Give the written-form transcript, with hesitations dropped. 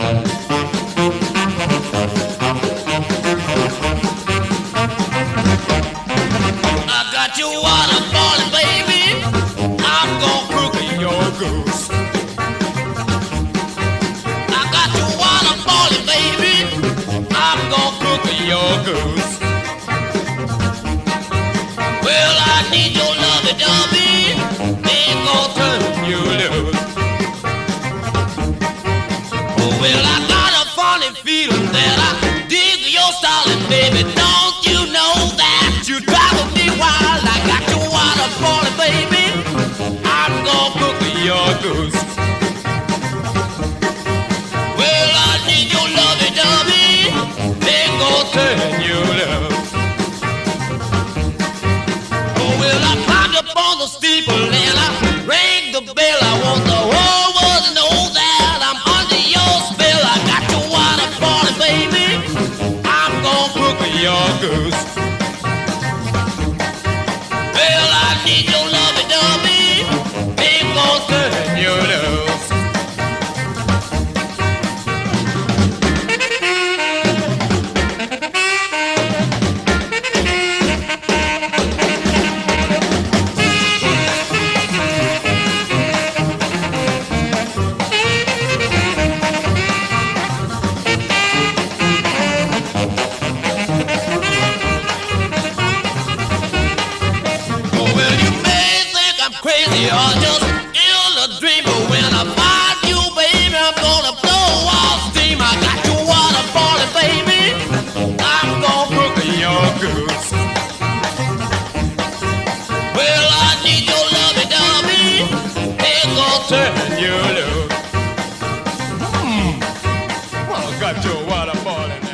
I got your water boiling, baby. I'm gonna cook your goose. I got your water boiling, baby. I'm gonna cook your goose. Well, I need your lovey-dovey. Ain't gonna turn you loose. Oh, well, I got a funny feeling that I dig your styling, baby. Don't you know that you drive me wild? I got your water boiling, baby. I'm gonna cook your goose. Well, I need your lovey-dovey. Ain't gonna turn you loose. Oh, well, I climbed up on the steeple and I rang the bell. I want the whole world to know that I'm under your spell. I got your water boiling, baby. I'm gonna cook your goose. Well, I need your lovey-dovey. Ain't gonna turn you loose. Crazy or just ill a dreamer. When I find you, baby, I'm gonna blow off steam. I got your water boiling, baby. I'm gonna cook your goose. Well, I need your lovey-dovey. Ain't gonna turn you loose. Well, I got your water boiling.